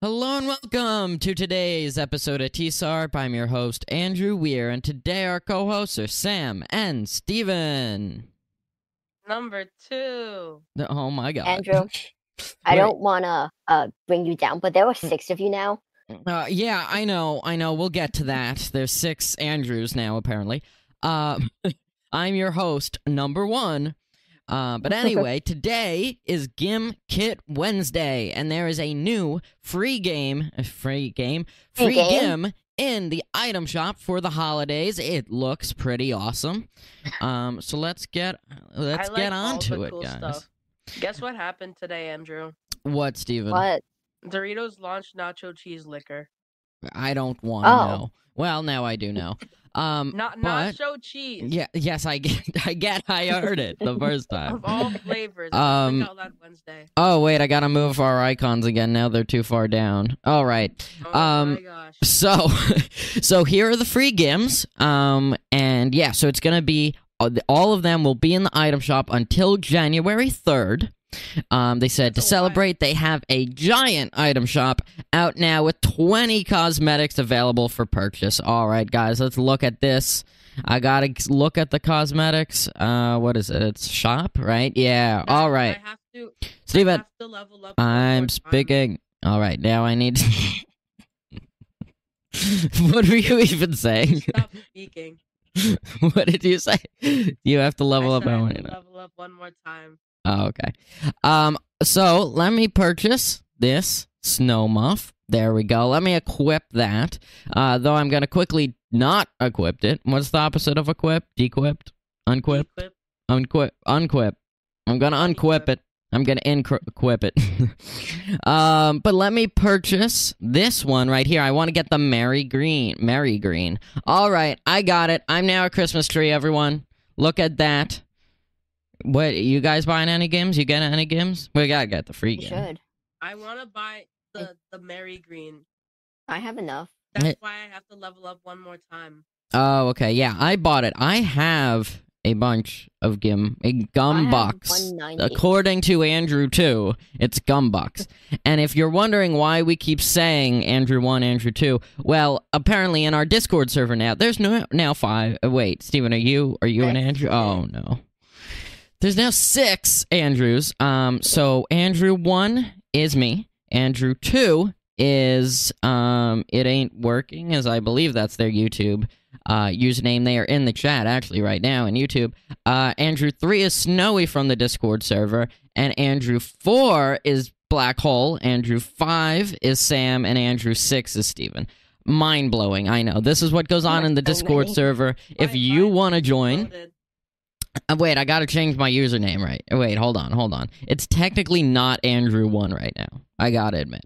Hello and welcome to today's episode of TSARP. I'm your host, Andrew Weir, and today our co-hosts are Sam and Steven. Number 2. Oh my god. Andrew, I don't want to bring you down, but there are 6 of you now. Yeah, I know. We'll get to that. There's 6 Andrews now, apparently. I'm your host, number 1. But anyway, today is Gim Kit Wednesday, and there is a new free game in the item shop for the holidays. It looks pretty awesome. So let's get on to it, guys. Stuff. Guess what happened today, Andrew? What, Steven? What? Doritos launched nacho cheese liquor. I don't want to know. Well, now I do know. Nacho cheese. Yeah, yes, I get. I heard it the first time. Of all flavors. Out loud Wednesday. Oh wait, I gotta move our icons again. Now they're too far down. All right. Oh my gosh. So here are the free gims. And yeah, so it's gonna be all of them will be in the item shop until January 3rd. They said to celebrate, they have a giant item shop out now with 20 cosmetics available for purchase. All right, guys, let's look at this. I gotta look at the cosmetics. What is it? It's shop, right? Yeah. All right. Steven, I have to level up I'm speaking. All right, now I need to... What were you even saying? Stop speaking. What did you say? You have to level up. I have to level up one more time. Oh, okay. So let me purchase this snow muff. There we go. Let me equip that. Though I'm gonna quickly not equip it. What's the opposite of equip? Dequipped? Unquip? Unquip. Unquip. I'm gonna unquip it. I'm gonna equip it. But let me purchase this one right here. I want to get the Merry Green. All right, I got it. I'm now a Christmas tree, everyone. Look at that. What, you guys buying any games? You get any games? We gotta get the free game. Should. I want to buy the Merry Green. I have enough. That's why I have to level up one more time. Oh, okay. Yeah, I bought it. I have a bunch of gum box. According to Andrew 2, it's gum box. And if you're wondering why we keep saying Andrew 1, Andrew 2, well, apparently in our Discord server now, there's now 5. Wait, Steven, are you an Andrew? Oh, no. There's now 6 Andrews. So Andrew 1 is me. Andrew 2 is It Ain't Working, as I believe that's their YouTube username. They are in the chat actually right now in YouTube. Andrew 3 is Snowy from the Discord server, and Andrew 4 is Black Hole. Andrew 5 is Sam, and Andrew 6 is Steven. Mind blowing, I know. This is what goes on in the Discord server. If you want to join. Wait, I gotta change my username, right? Wait, hold on. It's technically not Andrew 1 right now. I gotta admit.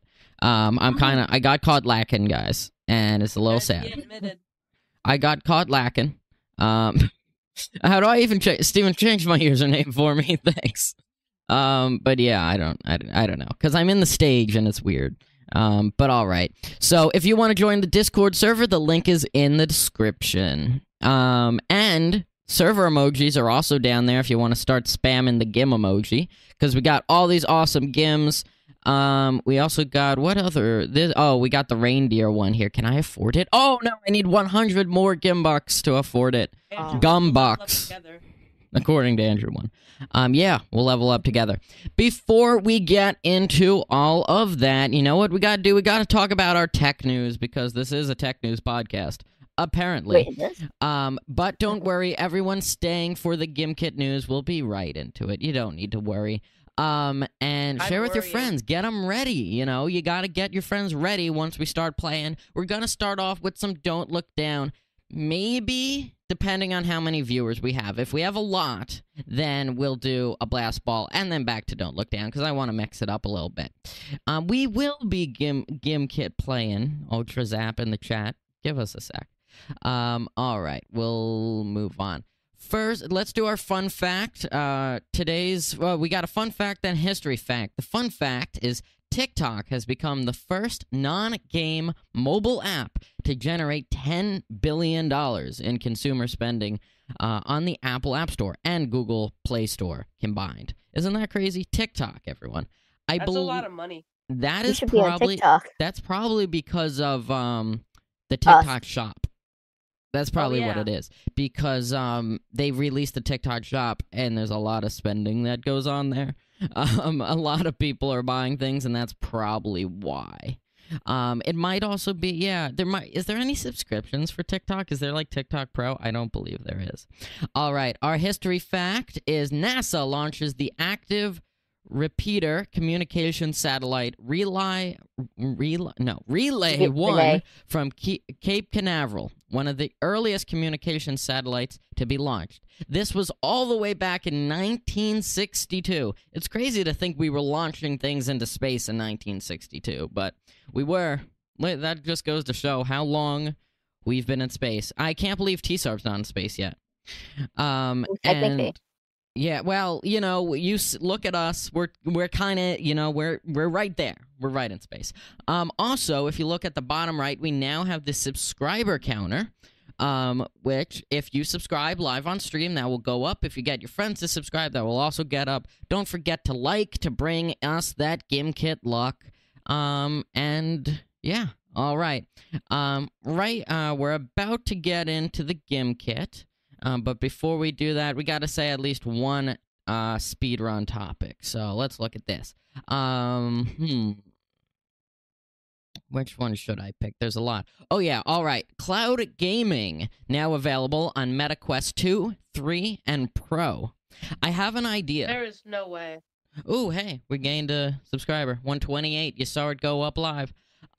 I got caught lacking, guys, and it's a little sad. I got caught lacking. How do I even change? Steven, change my username for me, thanks. But yeah, I don't know, because I'm in the stage and it's weird. But all right. So if you want to join the Discord server, the link is in the description. And server emojis are also down there if you want to start spamming the Gim emoji, because we got all these awesome Gims. We also got, we got the reindeer one here. Can I afford it? Oh, no, I need 100 more Gim bucks to afford it. Gum bucks. According to Andrew 1. Yeah, we'll level up together. Before we get into all of that, you know what we gotta do? We gotta talk about our tech news, because this is a tech news podcast. Apparently. But don't worry, everyone's staying for the GimKit news. We'll be right into it. You don't need to worry. And share with your friends. Get them ready. You know, you got to get your friends ready once we start playing. We're going to start off with some Don't Look Down. Maybe, depending on how many viewers we have. If we have a lot, then we'll do a Blast Ball and then back to Don't Look Down, because I want to mix it up a little bit. We will be GimKit playing. Ultra Zap in the chat. Give us a sec. All right, we'll move on. First, let's do our fun fact. We got a fun fact and history fact. The fun fact is TikTok has become the first non-game mobile app to generate $10 billion in consumer spending on the Apple App Store and Google Play Store combined. Isn't that crazy? TikTok, everyone. That's a lot of money. That You is should be on probably TikTok. that's probably because of the TikTok shop. That's probably what yeah. it is, because they released the TikTok shop and there's a lot of spending that goes on there. A lot of people are buying things, and that's probably why. It might also be, is there any subscriptions for TikTok? Is there like TikTok Pro? I don't believe there is. All right, our history fact is NASA launches the Active Repeater communication satellite Relay 1 from Cape Canaveral, one of the earliest communication satellites to be launched. This was all the way back in 1962. It's crazy to think we were launching things into space in 1962, but we were. That just goes to show how long we've been in space. I can't believe TSARP's not in space yet. Technically. Yeah, well, you look at us. We're kind of, we're right there. We're right in space. Also, if you look at the bottom right, we now have the subscriber counter, which if you subscribe live on stream, that will go up. If you get your friends to subscribe, that will also get up. Don't forget to like to bring us that Gimkit luck. And yeah, all right. We're about to get into the Gimkit. But before we do that, we got to say at least one speedrun topic. So let's look at this. Which one should I pick? There's a lot. Oh, yeah. All right. Cloud Gaming, now available on MetaQuest 2, 3, and Pro. I have an idea. There is no way. Ooh, hey, we gained a subscriber. 128. You saw it go up live.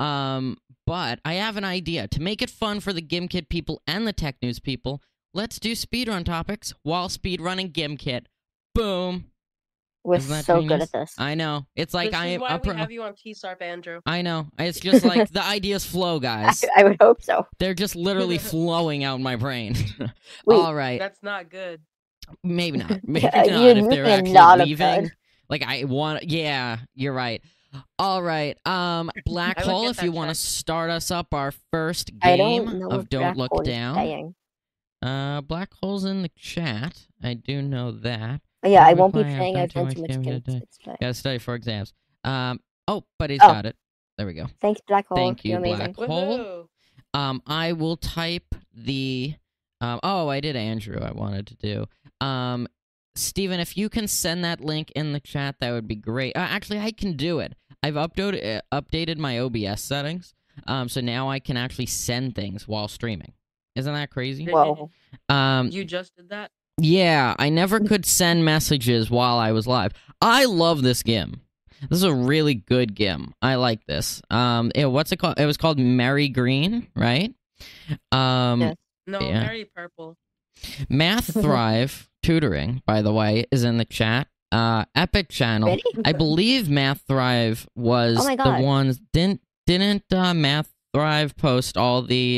But I have an idea. To make it fun for the Gimkit people and the Tech News people, let's do speedrun topics while speedrunning Gimkit. Boom. We're so good at this. I know. It's like This I is am why up. we have you on TSARP, Andrew. I know. It's just like the ideas flow, guys. I would hope so. They're just literally flowing out my brain. Wait, All right. That's not good. Maybe not. Maybe Yeah, not if they're you're not actually a bud. leaving. Like I want. Yeah, you're right. All right. Black I would Hole, get if that you want to checked. start us up our first I game don't know of what Don't Black Look Hole is Down. saying. Black Hole's in the chat. I do know that. Oh, yeah, What I are we won't be playing? playing. I've I've done done too too much much gaming games today. today. Gotta study for exams. But he's Oh. got it. There we go. Thanks, Black Hole. Thank you, You're amazing. Black Hole. Woohoo! I will type the. I did Andrew. I wanted to do. Steven, if you can send that link in the chat, that would be great. Actually, I can do it. I've updated my OBS settings, so now I can actually send things while streaming. Isn't that crazy? Whoa. You just did that? Yeah, I never could send messages while I was live. I love this game. This is a really good game. I like this. What's it called? It was called Mary Green, right? Yes. No, Yeah. very purple. Math Thrive Tutoring, by the way, is in the chat. Epic Channel. Really? I believe Math Thrive was Oh my the God. ones. Didn't Math Thrive post all the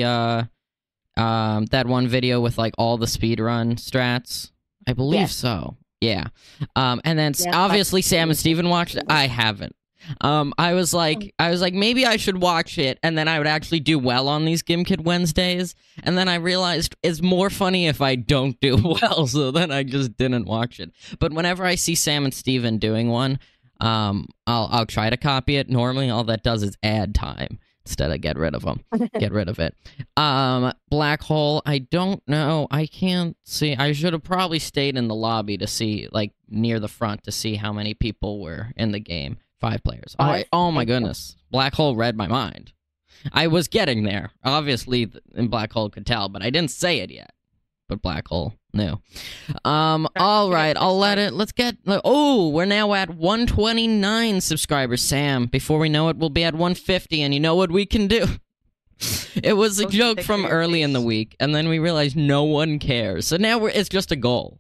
that one video with like all the speedrun strats? I believe Yes. so. Yeah. And then Math obviously Thrive. Sam and Steven watched it. I haven't. I was like maybe I should watch it, and then I would actually do well on these Gimkit Wednesdays. And then I realized it's more funny if I don't do well, so then I just didn't watch it. But whenever I see Sam and Steven doing one, I'll try to copy it. Normally, all that does is add time instead of get rid of them. Get rid of it. Black Hole. I don't know. I can't see. I should have probably stayed in the lobby to see, like near the front, to see how many people were in the game. 5 players. Oh my goodness. Black Hole read my mind. I was getting there. Obviously, Black Hole could tell, but I didn't say it yet. But Black Hole knew. All right. I'll let it. Let's get. Oh, we're now at 129 subscribers, Sam. Before we know it, we'll be at 150, and you know what we can do? It was a Post a joke picture from of your early in the face. week, and then we realized no one cares. So now it's just a goal.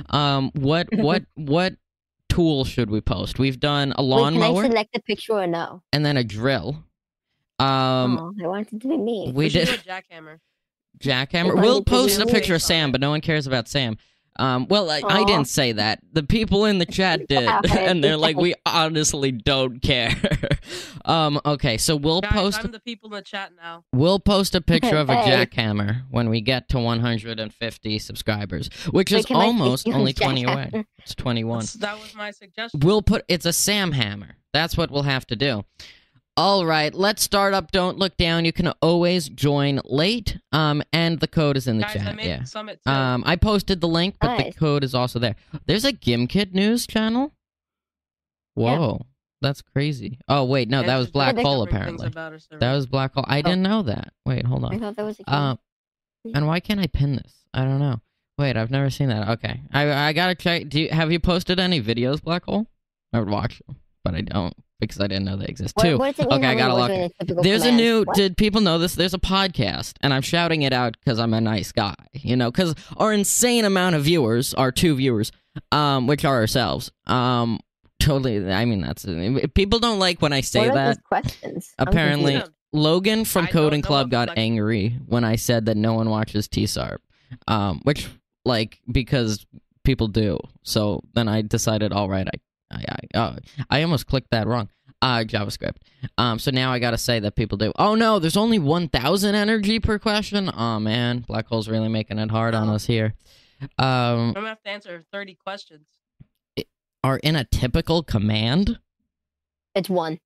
What tool should we post? We've done a Wait, can I lawnmower select the picture or no? and then a drill. Oh, I wanted to be me. We should did do a jackhammer. jackhammer. Wait, We'll did you post a do picture it? of Sam, but no one cares about Sam. I Aw. didn't say that. The people in the chat did, and they're like, we honestly don't care. Okay, so we'll Guys, post I'm the people in the chat now. a picture of a Hey. jackhammer when we get to 150 subscribers, which Wait, is can I almost take you only as 20 away. jackhammer? It's 21. That was my suggestion. It's a Sam hammer. that's what we'll have to do. All right, let's start up Don't Look Down. You can always join late, and the code is in the Guys, chat. I made Yeah. the summit too. I posted the link, but the Nice. code is also there. There's a GimKit news channel? Whoa, that's crazy. Oh, wait, no, And that was just Black different Hole, things apparently. about our server. That was Black Hole. I didn't know that. Wait, hold I on. thought that was a And why can't I pin this? I don't know. Wait, I've never seen that. Okay. I gotta check. Have you posted any videos, Black Hole? I would watch them, but I don't because I didn't know they exist. Two. What does it mean Okay, how I many gotta words look. are in a typical There's a command? new. What? Did people know this? There's a podcast, and I'm shouting it out because I'm a nice guy. You know, because our insane amount of viewers, our 2 viewers, which are ourselves. Totally. I mean, that's people don't like when I say What are that. these questions? I'm Apparently, confused. Logan from I don't Coding know Club if, got like- angry when I said that no one watches T-Sarp, which, like, because people do. So then I decided, all right, I almost clicked that wrong. JavaScript. So now I gotta say that people do. Oh no, there's only 1,000 energy per question. Oh man, Black Hole's really making it hard on us here. I'm gonna have to answer 30 questions. Are in a typical command. It's 1.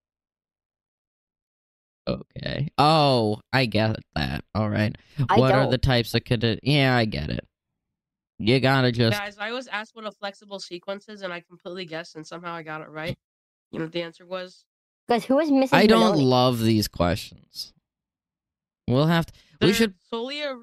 Okay. Oh, I get that. All right. I What are don't. the types that could? Yeah, I get it. You gotta just. Guys, I was asked what a flexible sequence is, and I completely guessed, and somehow I got it right. You know what the answer was? Guys, who is Mrs. I don't Benoni? love these questions. We'll have to. We They're should. solely a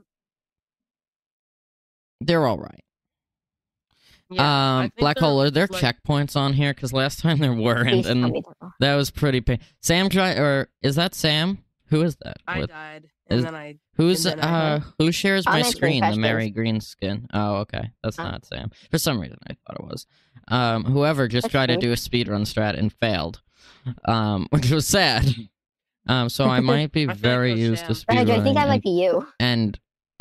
They're all right. yeah, I think Black they're, Hole, are there like- checkpoints on here? Because last time there weren't, Please tell and me that. that was pretty pain. Sam or is that Sam? Who is that? I What- died, and is- then I Who's and then I who shares I'm my answering screen? The questions. Mary Green skin. Oh, okay, that's Huh? not Sam. For some reason, I thought it was. Whoever just That's tried to weird. do a speedrun strat and failed, which was sad. So I might be I think it very was used to Sam. Andrew, I think speedrunning. that might be you. and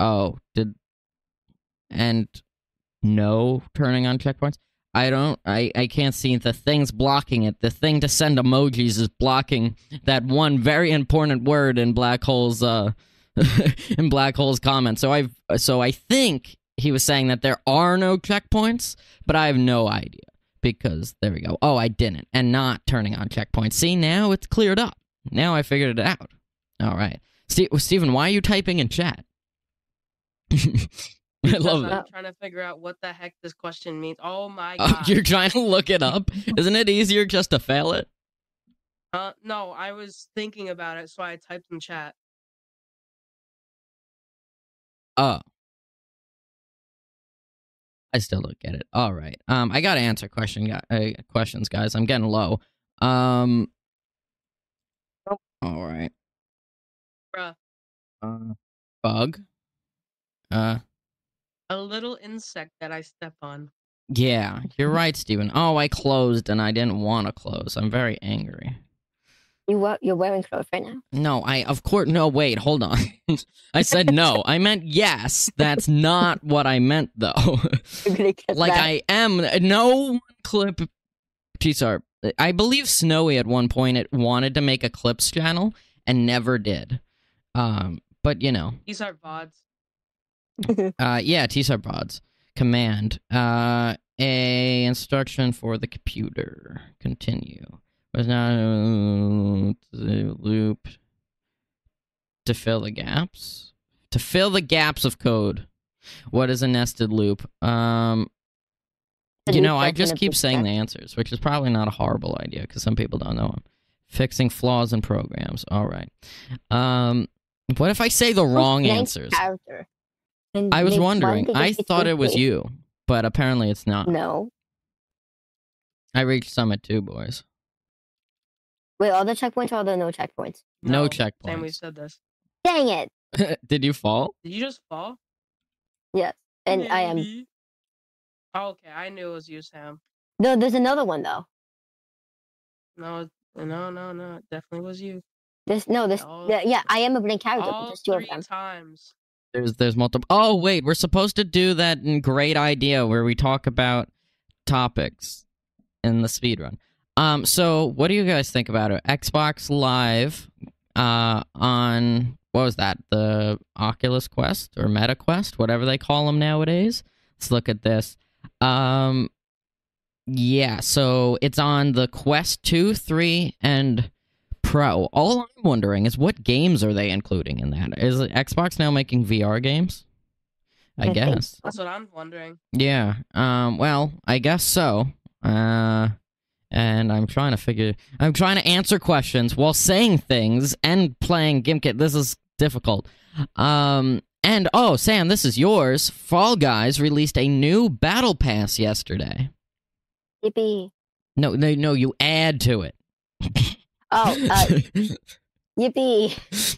no turning on checkpoints. I can't see the things blocking it. The thing to send emojis is blocking that one very important word in Black Hole's in Black Hole's comment. So I think he was saying that there are no checkpoints, but I have no idea because there we go. Oh, I didn't, and not turning on checkpoints. See, now it's cleared up. Now I figured it out. All right, Steven, why are you typing in chat? I love because it. I'm trying to figure out what the heck this question means. Oh my Oh, god! you're trying to look it up? Isn't it easier just to fail it? No, I was thinking about it, so I typed in chat. Oh. I still don't get it. All right. I gotta answer questions, guys. I'm getting low. All right. Bruh, Bug. a little insect that I step on. Yeah, you're right, Steven. Oh, I closed and I didn't want to close. I'm very angry. You're wearing clothes right now. No, of course, no, wait, hold on. I said no. I meant yes. That's not what I meant, though. You're gonna get Like, that. I am. No clip. T-Sarp. I believe Snowy at one point it wanted to make a clips channel and never did. But, you know. These are VODs. Yeah, T-Sarp pods. Command. A instruction for the computer. Continue. Was not loop to fill the gaps. To fill the gaps of code. What is a nested loop? The You know, loop I that's just in a keep saying the bootstrap. answers, which is probably not a horrible idea because some people don't know them. Fixing flaws in programs. All right. What if I say the wrong Blank answers? character. And I was make wondering. 1 I digit thought it was space. you, but apparently it's not. No. I reached Summit too, boys. Wait, are there checkpoints or are there no checkpoints? No Sam, we checkpoints. said this. Dang it! Did you fall? Did you just fall? Yes. And I am. Maybe. Oh, okay, I knew it was you, Sam. No, there's another one though. No, it definitely was you. This All- yeah, I am a blank character. But All there's 2 of 3 them. times. There's multiple. Oh wait, we're supposed to do that great idea where we talk about topics in the speedrun. So what do you guys think about it? Xbox Live, on what was that? The Oculus Quest or Meta Quest, whatever they call them nowadays. Let's look at this. Yeah, so it's on the Quest 2, 3, and Pro. All I'm wondering is what games are they including in that? Is Xbox now making VR games? I think guess. That's what I'm wondering. Yeah. Well, I guess so. And I'm trying to answer questions while saying things and playing Gimkit. This is difficult. And oh, Sam, this is yours. Fall Guys released a new battle pass yesterday. Yippee. No, you add to it. Oh, yippee.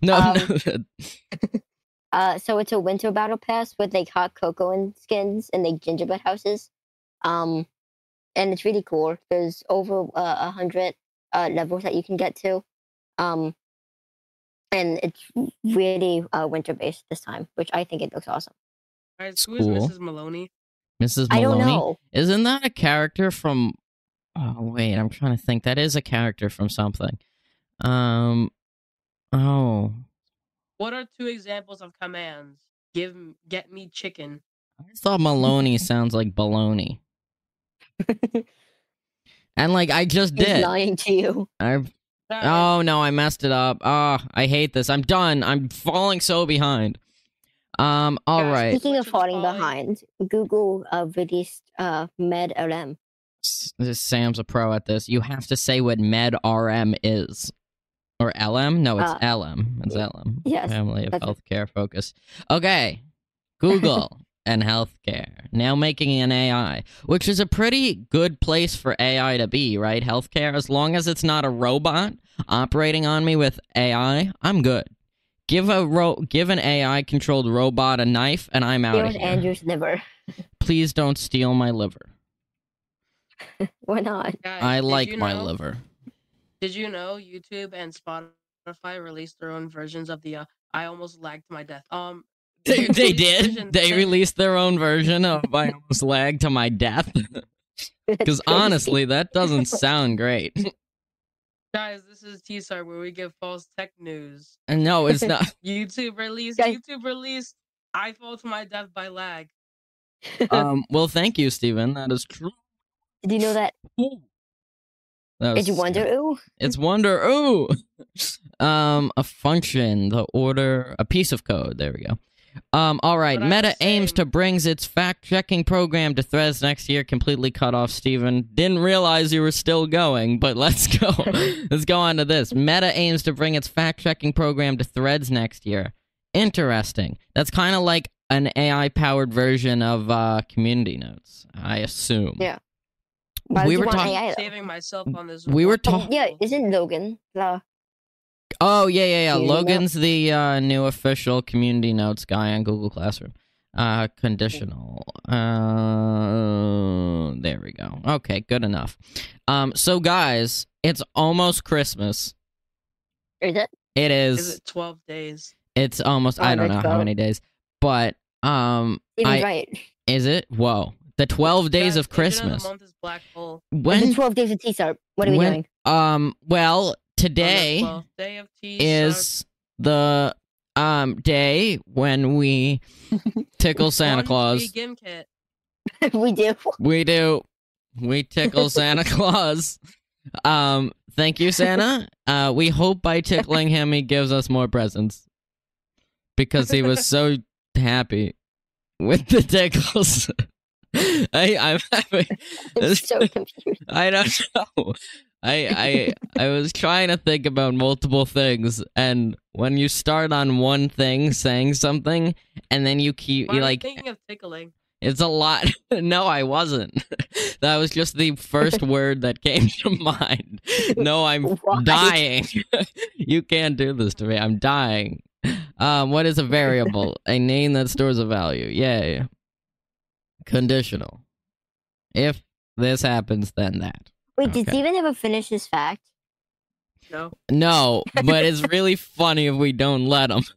No. So it's a winter battle pass with like hot cocoa and skins and like gingerbread houses. And it's really cool. There's over 100 levels that you can get to. And it's really winter based this time, which I think it looks awesome. All right, who is Cool. Mrs. Maloney? Mrs. Maloney? I don't know. Isn't that a character from... Oh, wait, I'm trying to think. That is a character from something. Oh. What are 2 examples of commands? Get me chicken. I just thought Maloney sounds like baloney. And, like, I just He's did. lying to you. Oh, no, I messed it up. Oh, I hate this. I'm done. I'm falling so behind. All right. Speaking of Which is falling fine. behind, Google released MedLM. Sam's a pro at this. You have to say what MedRM is. Or LM? No, it's LM. It's LM. Yes, Family of that's it. Healthcare Focus. Okay. Google and healthcare. Now making an AI, which is a pretty good place for AI to be, right? Healthcare. As long as it's not a robot operating on me with AI, I'm good. Give an AI-controlled robot a knife, and I'm out of Here's here. Andrew's liver. Please don't steal my liver. Why not? Guys, I did like you my know- liver. Did you know YouTube and Spotify released their own versions of the I almost lagged to my death? They released did. version They 10. released their own version of I almost lagged to my death. Because That's crazy. honestly, that doesn't sound great. Guys, this is T-Star where we give false tech news. And no, it's not. YouTube released Guys- I fall to my death by lag. Well, thank you, Steven. That is true. Did you know that? That was Did you wonder? Ooh, It's wonder. Ooh. A function, the order, a piece of code. There we go. All right. What I Meta was aims to saying- brings its fact-checking program to Threads next year. Completely cut off, Steven. Didn't realize you were still going, but let's go. Let's go on to this. Meta aims to bring its fact-checking program to Threads next year. Interesting. That's kind of like an AI-powered version of Community Notes, I assume. Yeah. why would We you were want talking- AI, though? Saving myself on this. We were one. talking- Yeah, isn't Logan the? Oh, yeah. Community Logan's the new official Community Notes guy on Google Classroom. Conditional. There we go. Okay, good enough. So guys, it's almost Christmas. Is it? It is. Is it 12 days? It's almost. Oh, I don't know let's how go. many days, but Steven's right. is it? Whoa, the 12 days Guys, of agent Christmas. the month is Black Hole. It's When? 12 days of T-Sharp. What are we when- doing? Well, On today the 12th day of T is the day when we tickle Santa Claus. Gimkit. We do. We do. We tickle Santa Claus. Thank you, Santa. We hope by tickling him, he gives us more presents. Because he was so happy with the tickles. I'm having... I'm so confused. I don't know. I was trying to think about multiple things, and when you start on one thing saying something, and then you keep... Why you are you like... thinking of tickling? It's a lot. No, I wasn't. That was just the first word that came to mind. No, I'm Why? dying. You can't do this to me. I'm dying. What is a variable? A name that stores a value. Yay. Conditional. If this happens, then that. Wait, did Okay. Steven ever finish his fact? No. No, but it's really funny if we don't let him.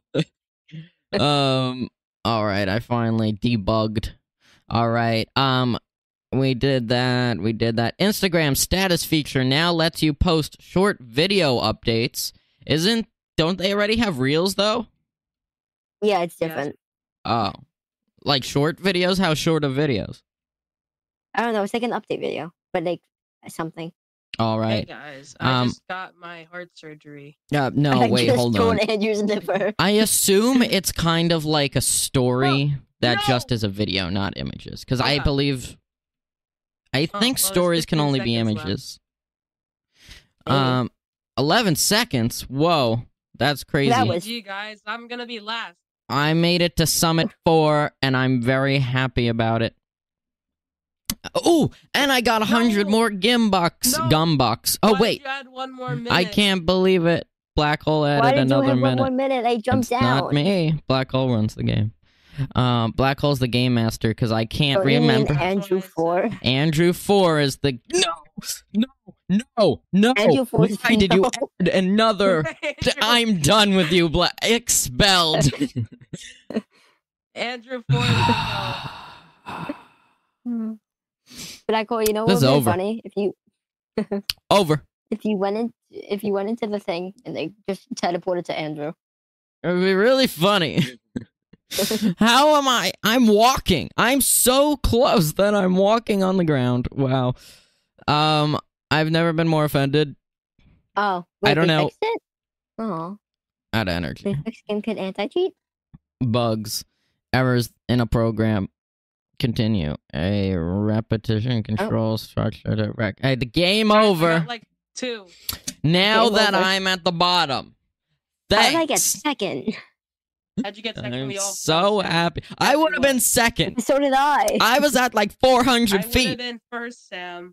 All right, I finally debugged. All right, we did that. Instagram status feature now lets you post short video updates. Don't they already have Reels though? Yeah, it's Yes. different. Oh, like short videos? How short are videos? I don't know. It's like an update video. but like something. All Hey right. guys, I just got my heart surgery. No, wait, hold on. Andrew's liver. I assume it's kind of like a story that no! just is a video, not images. Because I Okay. believe... I think well, there's stories can 15 only be seconds left. images. Maybe. 11 seconds? Whoa. That's crazy. That was- GG, guys, I'm gonna be last. I made it to Summit 4, and I'm very happy about it. Oh, and I got 100 No. more Gumbucks. No. Gumbucks. Oh, Why'd wait. you add one more minute? I can't believe it. Black Hole Why added did you another have minute. 1 more minute? I jumped It's down. not me. Black Hole runs the game. Black Hole's the game master because I can't Oh, you mean remember. Andrew 4. Andrew 4 is the no. Andrew 4 is Why did you no. add another? I'm done with you, expelled. Andrew 4 is no. Black Hole, you know This what is would be over. funny if you Over. went into the thing and they just teleported to Andrew. It would be really funny. How am I? I'm walking. I'm so close that I'm walking on the ground. Wow. I've never been more offended Oh, I don't they know. Fixed it? Oh, at they energy. fixed GimKit anti-cheat. Bugs. Errors in a program. Continue. A repetition control structure to the game Guys, I over. got, like 2. Now Game that over. I'm at the bottom. How did I get Thanks. second? How'd you get second? I'm We all so first. happy. I would have been second. So did I. I was at like I 400 would have feet. been first, Sam.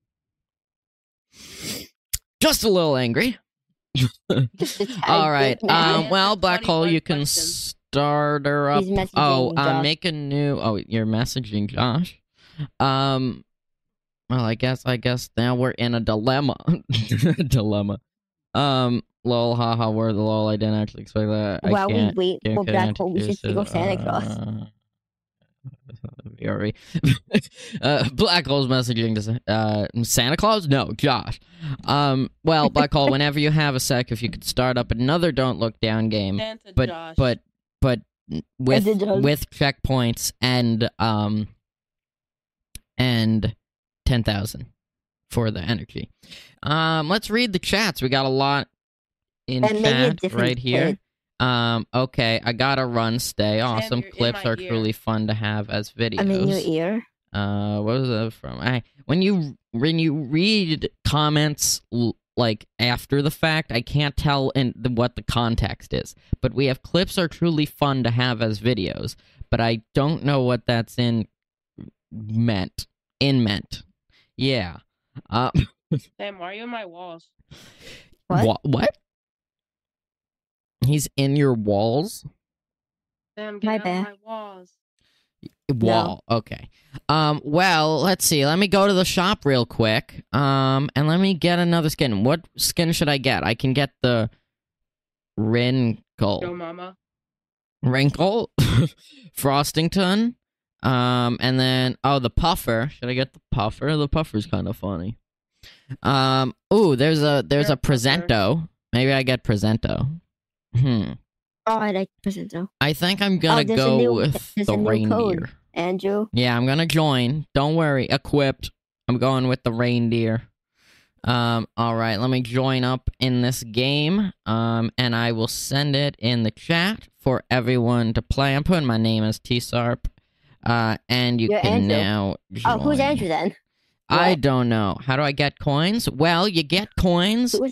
Just a little angry. Just a tad All right. bit mad. Yeah, Well, that's Black funny, Hole, fun you can question. start her up. He's messaging Oh, Josh. make a new. Oh, you're messaging Josh. Well, I guess now we're in a dilemma. Dilemma. Lol, haha, word the lol. I didn't actually expect that. I While we can't. wait for Okay, Black Hole, we should go Santa Claus. VRE. Black Hole's messaging to Santa Claus? No, Josh. Well, Black Hole, whenever you have a sec, if you could start up another Don't Look Down game, Santa but Josh. but with did Josh. with checkpoints and 10,000 for the energy. Let's read the chats. We got a lot in And maybe a chat different right here. kid. Okay, I gotta run. Stay awesome. you're in Clips my are ear. truly fun to have as videos. I'm in your ear. What was that from? When you read comments like after the fact, I can't tell what the context is. But we have clips are truly fun to have as videos, but I don't know what that's meant. Yeah. Sam, why are you in my walls? What? He's in your walls? Sam, get My out of bad. my walls. Wall. Okay. Well, let's see. Let me go to the shop real quick. And let me get another skin. What skin should I get? I can get the Yo, Wrinkle. mama. Wrinkle. Frostington. And then the Puffer. Should I get the Puffer? The Puffer's kind of funny. Ooh, there's a Puffer. Presento. Maybe I get Presento. Oh, I like Presento. I think I'm gonna there's a go new- with there's the a new reindeer. code. Andrew. Yeah, I'm gonna join. Don't worry. Equipped. I'm going with the reindeer. All right, let me join up in this game. And I will send it in the chat for everyone to play. I'm putting my name as Tsarp. And you You're can Andrew. now join. Oh, who's Andrew then? I What? don't know. How do I get coins? Well, you get coins Who is-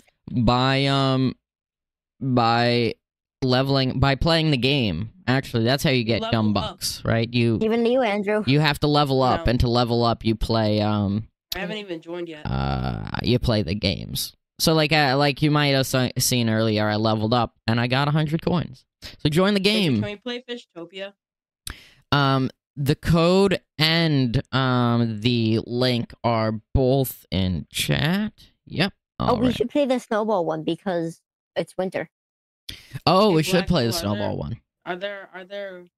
by leveling, by playing the game. Actually, that's how you get Level Gumbucks, right? You Even you, Andrew. have to level up, No. and to level up, you play I haven't even joined yet. you play the games. So like you might have seen earlier, I leveled up and I got 100 coins. So join the Can game. we play Fishtopia? The code and the link are both in chat. Yep. Oh, All we right. should play the snowball one because it's winter. Oh, we Hey, should Black play the Hole, are snowball there- one. Are there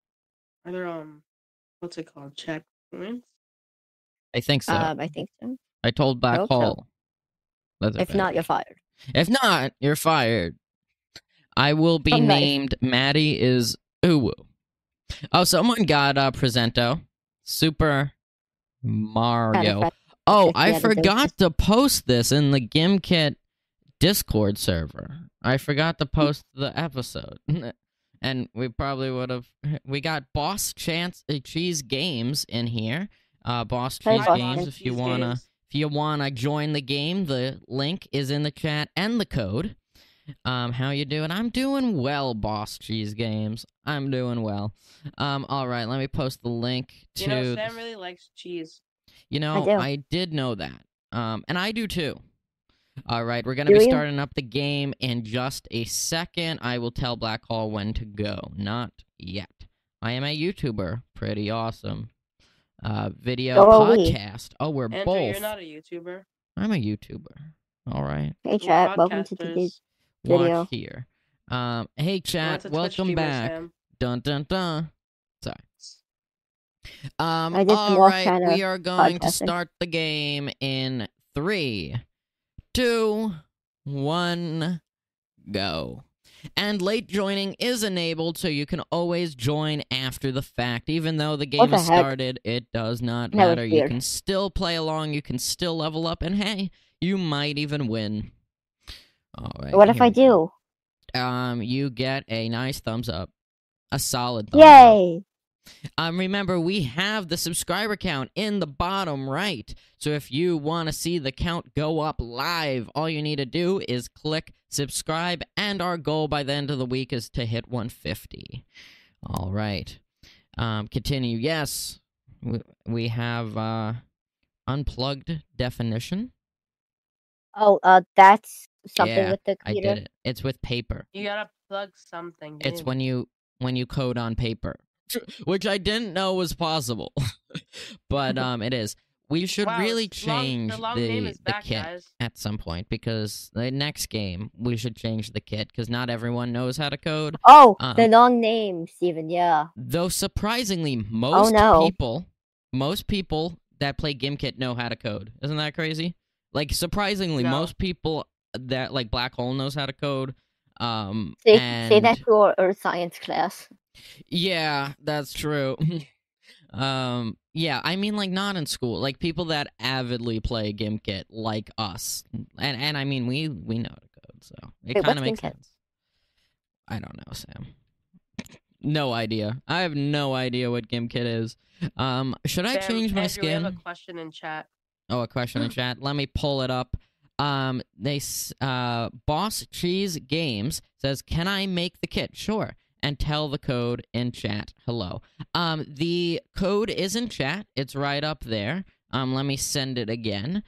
what's it called? Checkpoints? I think so. I think so. I told Black hope so. Hole. That's If okay. not, you're fired. If not, you're fired. I will be Oh, nice. named Maddie is Uwu. Oh, someone got Presento. Super Mario. Kinda Oh, If you I haven't forgot noticed. to post this in the GimKit Discord server. I forgot to post the episode. And we probably would have. We got Boss Cheese Games in here. Boss Hey, Cheese Boss Games. Cheese If you wanna join the game, the link is in the chat and the code. How you doing? I'm doing well, Boss Cheese Games. I'm doing well. All right. Let me post the link to. You know, Sam really likes cheese. You know, do. I did know that. And I do too. All right, we're going to Do be you? starting up the game in just a second. I will tell Black Hole when to go. Not yet. I am a YouTuber. Pretty awesome. Video So are we. podcast. Oh, we're Andrew, both. you're not a YouTuber. I'm a YouTuber. All right. Hey We're chat, welcome to podcasters. today's video. Watch here. Hey We're chat, not a Twitch welcome streamer, back. Sam. Dun dun dun. Sorry. I did some All off right, kind of we are going to podcasting. start the game in 3, 2, 1, go. And late joining is enabled, so you can always join after the fact. Even though the game the is heck? started, it does not That was matter. You weird. can still play along, you can still level up, and hey, you might even win. All right. What if here I we go. do? You get a nice thumbs up. A solid thumbs up. Yay! Remember, we have the subscriber count in the bottom right. So if you want to see the count go up live, all you need to do is click subscribe, and our goal by the end of the week is to hit 150. All right. Continue. Yes, we have unplugged definition. Oh, that's something Yeah, with the I computer. did it. It's with paper. You gotta plug something. It's in. when you code on paper, which I didn't know was possible, but it is. We should Wow, really it's long- change the long name is the back, kit guys. at some point, because the next game we should change the kit because not everyone knows how to code. Oh, Um, the long name, Steven, yeah. Though surprisingly, most no. people that play GimKit know how to code. Isn't that crazy? Like surprisingly, No. most people that like Black Hole knows how to code. Say and that to our Earth Science class. yeah, that's true. Yeah, I mean, like, not in school. Like, people that avidly play GimKit, like us. And I mean, we know how to code, so it Wait, kind of what's makes GimKit? sense. I don't know, Sam. No idea. I have no idea what GimKit is. Should I Sam, change my Andrew, we have skin? a question in chat. Oh, a question in chat. Let me pull it up. Boss Cheese Games says, "Can I make the kit?" Sure. And tell the code in chat. Hello. The code is in chat. It's right up there. Let me send it again.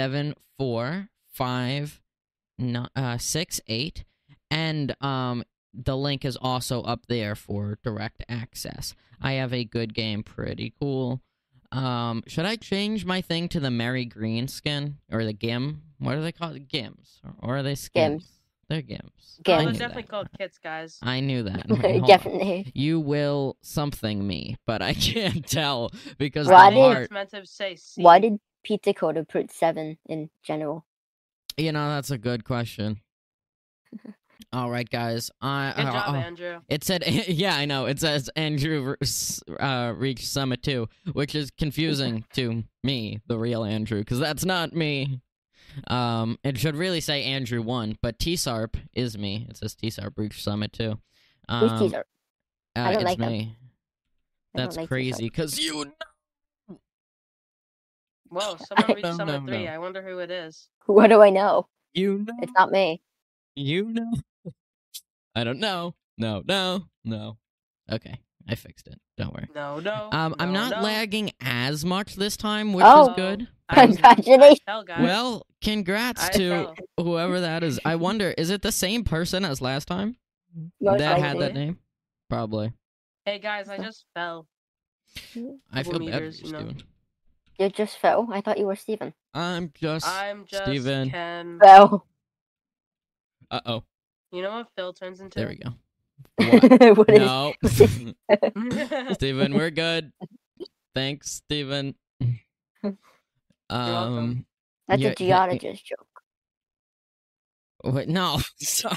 74568. And the link is also up there for direct access. I have a good game. Pretty cool. Should I change my thing to the Mary Green skin? Or the Gim? What are they called? Gims. Or are they skins? Gims. They're Gims. Oh, Gims. I they're knew definitely that. called kits, guys. I knew that. Hold on. Definitely. You will something me, but I can't tell because Why the did- heart. It's meant to say C. Why did Pizza Coder put 7 in general? You know, that's a good question. All right, guys. Good job, Andrew. It said, yeah, I know. It says Andrew reached Summit 2, which is confusing to me, the real Andrew, because that's not me. It should really say Andrew 1, but T-Sarp is me. It says T-Sarp reached Summit 2. Who's Caesar? I don't it's like him. me. I don't That's like crazy, T-Sarp. because you know. Whoa, someone reached No, Summit no, 3. no. I wonder who it is. What do I know? You know. It's not me. You know. I don't know. No. Okay, I fixed it. Don't worry. No. I'm not no. lagging as much this time, which Oh. is good. Congratulations. I tell, guys. Well, congrats I to tell. whoever that is. I wonder, is it the same person as last time Most that had likely. that name? Probably. Hey, guys, I just fell. I Couple feel bad meters, for you know. Steven. You just fell. I thought you were Steven. I'm just Steven. Ken. Fell. Uh-oh. You know what Phil turns into? There we go. What? What is- No. go. Steven, we're good. Thanks, Steven. welcome. That's yeah, a geologist joke. Wait, no. Stop.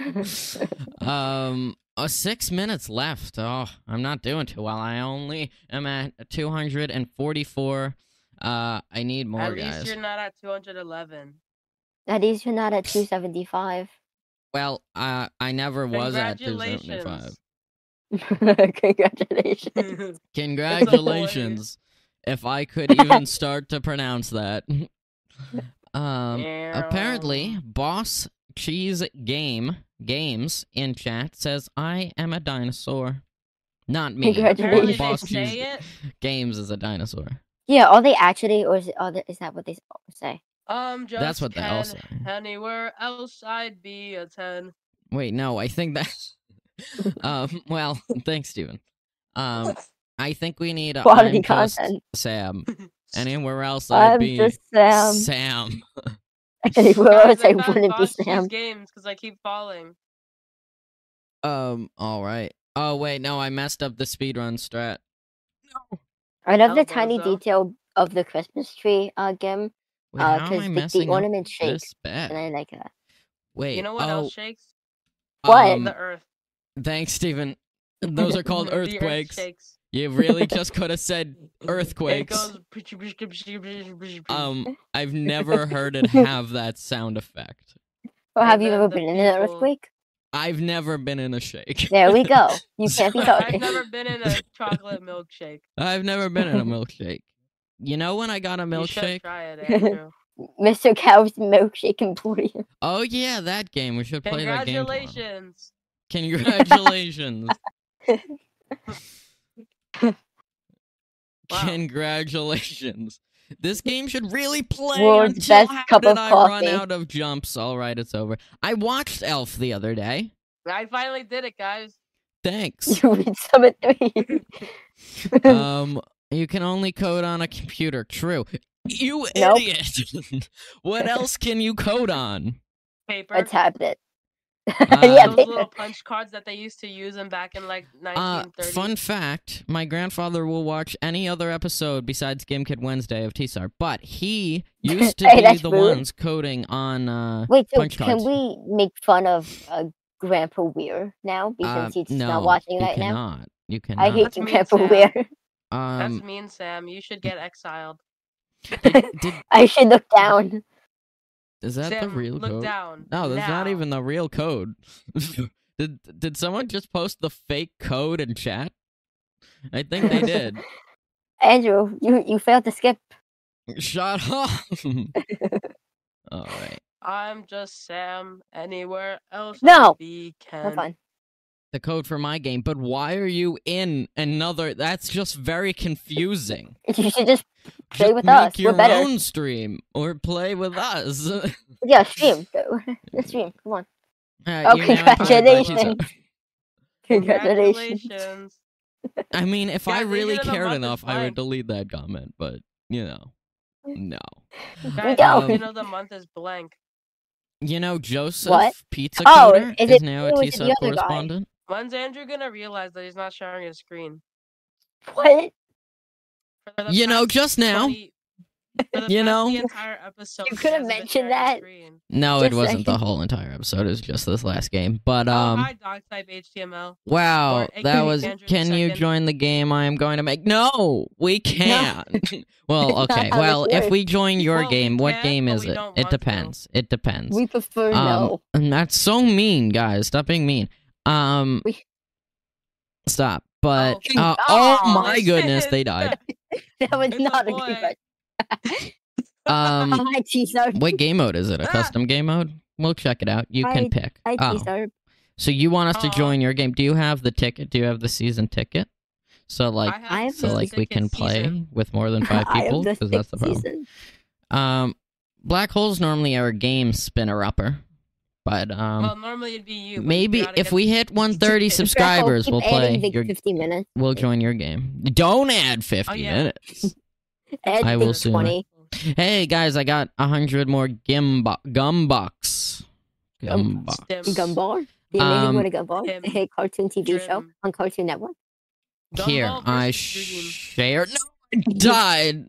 6 minutes left. Oh, I'm not doing too well. I only am at 244 I need more, At guys. least you're not at 211. At least you're not at 275. Well, I never was at 275. Congratulations. Congratulations. If I could even start to pronounce that. Apparently, Boss Cheese Games in chat says I am a dinosaur. Not me. Congratulations. Boss Say Cheese it. Games is a dinosaur. Yeah, are they actually, or is that what they say? Just That's what they all say. Anywhere else, I'd be a 10. Wait, no, I think that's... well, thanks, Steven. I think we need a Quality I'm just content. Sam. Anywhere else, I'd I'm be just Sam. Sam. Anywhere else, I found wouldn't be Boss Cheese Sam. Games because I keep falling. All right. Oh, wait, no, I messed up the speedrun strat. I love the Hell, tiny bozo. detail of the Christmas tree game. Wait, how am I Because the messing ornament up shakes, this bad? and I like that. Wait, You know what else shakes? What? The Earth. Thanks, Steven. Those are called The Earth earthquakes. shakes. You really just could have said earthquakes. It goes. I've never heard it have that sound effect. Or have you then ever the been in an people- earthquake? I've never been in a shake. There we go. You can't be I've talking. never been in a chocolate milkshake. I've never been in a milkshake. You know when I got a You should milkshake? try it, Andrew. Mr. Cow's Milkshake Emporium. Oh yeah, that game. We should play that game tomorrow. Congratulations. Congratulations. Wow. Congratulations. This game should really play World's until best how cup did of I run coffee. out of jumps? All right, it's over. I watched Elf the other day. I finally did it, guys. Thanks. You read some of You can only code on a computer. True. You Nope. idiot. What else can you code on? Paper. a tablet. Uh, yeah, Those paper. little punch cards that they used to use them back in like 1930. Fun fact, my grandfather will watch any other episode besides Game Kid Wednesday of TSAR, but he used to Hey, be that's the rude. ones coding on Wait, so punch can cards. we make fun of Grandpa Weir now because he's no, not watching you right now? cannot. You cannot. I hate That's you, mean, Grandpa Sam. Weir. That's mean, Sam. You should get exiled. did, I should look down. is that Sam, the real look code? down. No, that's not now. even the real code. Did someone just post the fake code in chat? I think they did. Andrew, you failed to skip. Shut up. All right. I'm just Sam. Anywhere else No. I'd be We're Ken. fine. The code for my game, but why are you in another? That's just very confusing. You should just play Just with make us. your We're better. own stream or play with us. Yeah, stream. Let's stream. Come on. Alright, Oh, you now have to invite congratulations. yourself. Congratulations. I mean, if I Guys, they really did it a cared month enough, is I would blank. delete that comment. But you know, no. Guys, don't. you know the month is blank. You know, Joseph What? Pizza Oh, Coder is is it now you a or is it the TSAT other guy? correspondent. When's Andrew gonna realize that he's not sharing his screen? What? For the You know, past just now. 20 for the You past know? the entire episode. You he could have hasn't been mentioned sharing his that. screen. No, Just it wasn't the saying. whole entire episode. It was just this last game. But Oh, hi, DocType HTML. wow, Or that AKA was. Andrew Can you II. join the game I am going to make? No, we can't. Well, That's not okay. how this Well, if works. we join your Well, we game, what can, game but is we it? don't It want to. depends. It depends. We prefer no. And that's so mean, guys. Stop being mean. We- Stop. But Oh, oh oh, my goodness, they died. That was It's a not a boy. good question. Um, Hi, T-Star. what game mode is it? A Ah. custom game mode? We'll check it out. You Hi- can pick. Hi, Oh, T-Star. so you want us to Aw. join your game? Do you have the ticket? Do you have the season ticket? So like, I have so the like we can play season. with more than 5 I have people the because that's the sixth problem. season. Black holes normally are a game spinner upper, but Well, normally it'd be you. but maybe you gotta if get we the- hit 130 Draco, subscribers, keep we'll adding play the your. 50 minutes. We'll join your game. Don't add 50 yeah. minutes. Add I the will soon. 20. Hey guys, I got 100 more gum bucks. Gum bucks. Stim. Gumball? The amazing Um, what a Gumball? Him. A cartoon TV show Trim. on Cartoon Network. Here, Gumball I versus Dream. shared. No, I died.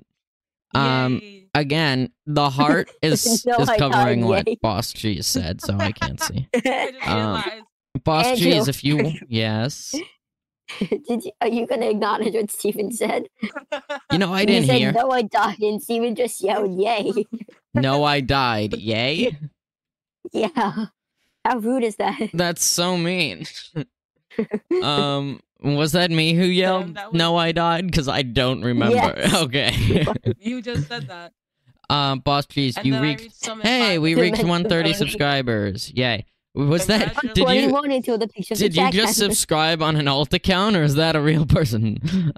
Yay. Again, the heart is No, is I covering died, what yay. Boss Cheese said, so I can't see. I just um, realized. Boss Andrew. Cheese, if you yes, Are you gonna acknowledge what Steven said? You know, I He didn't said, hear. "No, I died," and Steven just yelled, "Yay!" No, I died. Yay? Yeah. How rude is that? That's so mean. Was that me who yelled, that was- "No, I died"? Because I don't remember. Yes. Okay. You just said that. Boss Cheese, And you then I reached. reached Summit Hey, 5. we reached Dimension 130 only. subscribers. Yay. Was that? Congratulations. Did you? 21 until the picture. Did you just subscribe on an alt account, or is that a real person?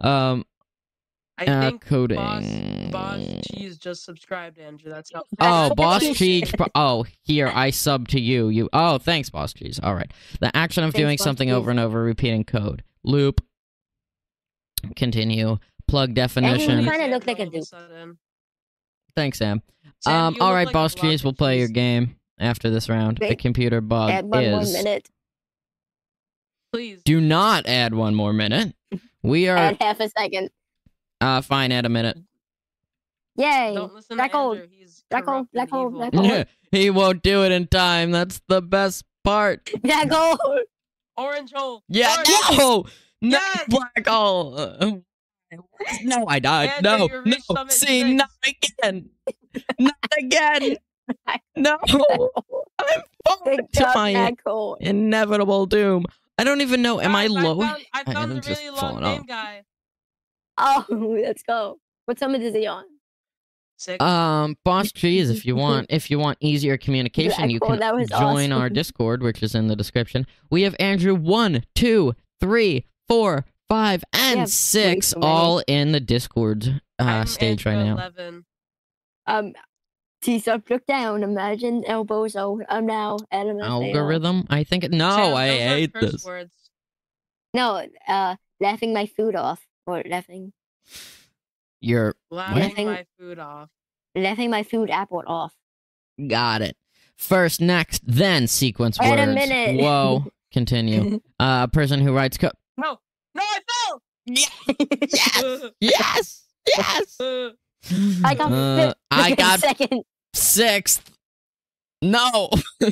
I think Coding. Boss Cheese just subscribed, Andrew. That's how. Oh, That's Boss okay. Cheese. Oh, here, I sub to you. You. Oh, thanks, Boss Cheese. All right. The action of Thanks, doing Boss something Cheese. over and over, repeating code. Loop. Continue. Plug definition. you kinda look like a All of dupe. sudden. Thanks, Sam. Sam, you All look right, like a Boss block Cheese, of we'll play your cheese. game after this round. The Great. computer bug Add 1 more is. minute. Please. Do not add 1 more minute. We are. Add half a second. Fine, add a minute. Yay! Don't listen Black to hole. Andrew. He's Black hole, corrupt black and hole, evil. black hole. He won't do it in time. That's the best part. Black hole. Orange hole. Yeah, Orange no! No, Yes! black hole. No, I died. Yeah, No, dude, you reached no. Summit See, 6. not again. Not again. No, I'm falling Good to job, my black hole. inevitable doom. I don't even know. Am I Guys, low? I found I'm a just really long falling name off. guy. Oh, let's go. What summit is he on? 6. Boss Cheese, if you want easier communication, Black you hole, can that was join our awesome. Discord, which is in the description. We have Andrew 1, 2, 3, 4, 5, and way 6 too many. all in the Discord I'm stage Andrew right now. 11. T-sub, look down. Imagine elbows out. I'm now. LMFAO. Algorithm? I think no, Sam, I those are hate curse this. Words. No, laughing my food off. Or laughing You're Laughing my food off. my food apple off. got it. First, next, then sequence Wait a words. minute. Whoa. Continue. Person who writes code. No, I fell. Yes, yes, yes. I got fifth. I got second. 6th. No.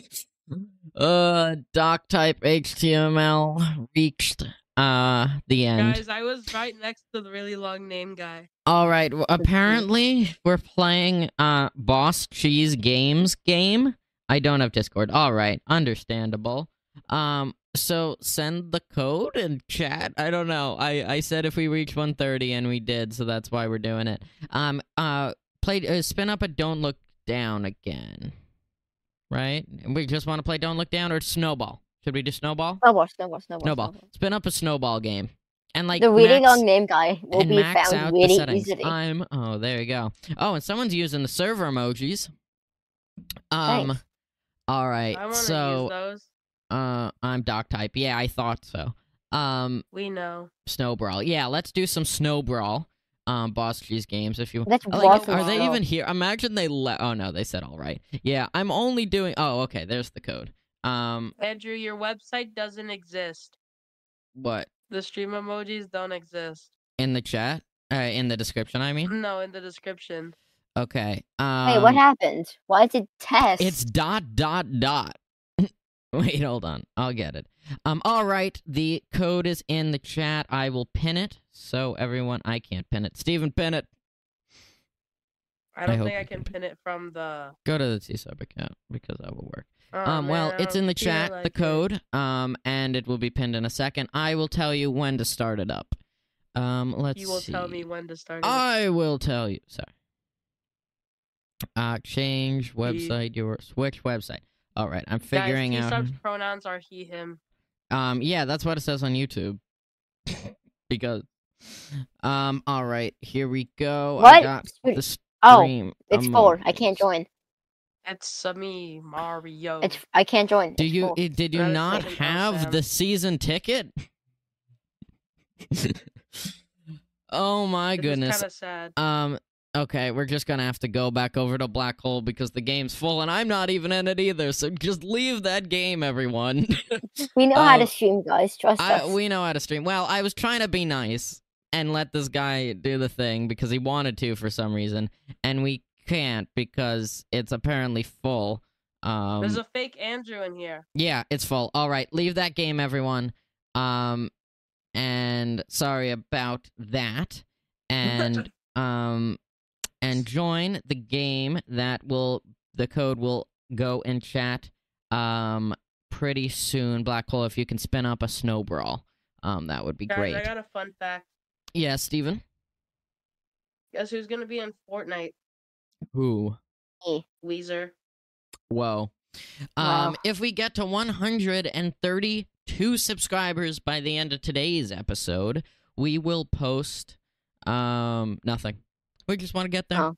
Doc type HTML reached the end. Guys, I was right next to the really long name guy. All right. Apparently, we're playing Boss Cheese Games game. I don't have Discord. All right, understandable. So send the code in chat. I don't know. I said if we reach 130 and we did, so that's why we're doing it. Spin up a Don't Look Down again. Right? We just want to play Don't Look Down or Snowball. Should we do Snowball? Snowball. Spin up a Snowball game. And like The really max- long name guy will and be max found out the really settings. easily. Oh, there you go. Oh, and someone's using the server emojis. Thanks. All right. I want to use So, those. I'm Doc type. Yeah, I thought so. We know. Snow Brawl. Yeah, let's do some Snow Brawl. Boss Cheese games. If you That's like, awesome. are they Snow. even here? Imagine they Oh no, they said all right. Yeah, I'm only doing. Oh, okay. There's the code. Andrew, your website doesn't exist. What The stream emojis don't exist. in the chat? In the description, I mean. No, in the description. Okay. Wait, what happened? Why is it test? It's ... Wait, hold on. I'll get it. All right. The code is in the chat. I will pin it. So everyone, I can't pin it. Steven, pin it. I don't hope think I you can can pin it from the. Go to the T-Sub account because that will work. Oh, Well, man, I it's in the don't feel chat, like the it. code, and it will be pinned in a second. I will tell you when to start it up. Let's You will see. tell me when to start it. I will tell you. Sorry. Change website. Your switch website. All right, I'm figuring Guys, out. T-Sub's pronouns are he, him. Yeah, that's what it says on YouTube. Because, all right, here we go. I What? got the Oh, stream. it's 4. I can't join. It's me, Mario. I can't join. Do It's you 4. did you That is not fucking have awesome. the season ticket? Oh my goodness. Kind of sad. Okay, we're just gonna have to go back over to Black Hole because the game's full and I'm not even in it either, so just leave that game, everyone. We know how to stream, guys. Trust us. We know how to stream. Well, I was trying to be nice and let this guy do the thing because he wanted to for some reason, and we can't because it's apparently full. There's a fake Andrew in here. Yeah, it's full. All right, leave that game, everyone. and sorry about that. And and join the game that the code will go in chat pretty soon. Black Hole, if you can spin up a snow brawl, that would be Guys, great. I got a fun fact. Yeah, Steven? Guess who's gonna be in Fortnite? Who? Weezer. Whoa. Wow. If we get to 132 subscribers by the end of today's episode, we will post nothing. We just want to get there. Oh.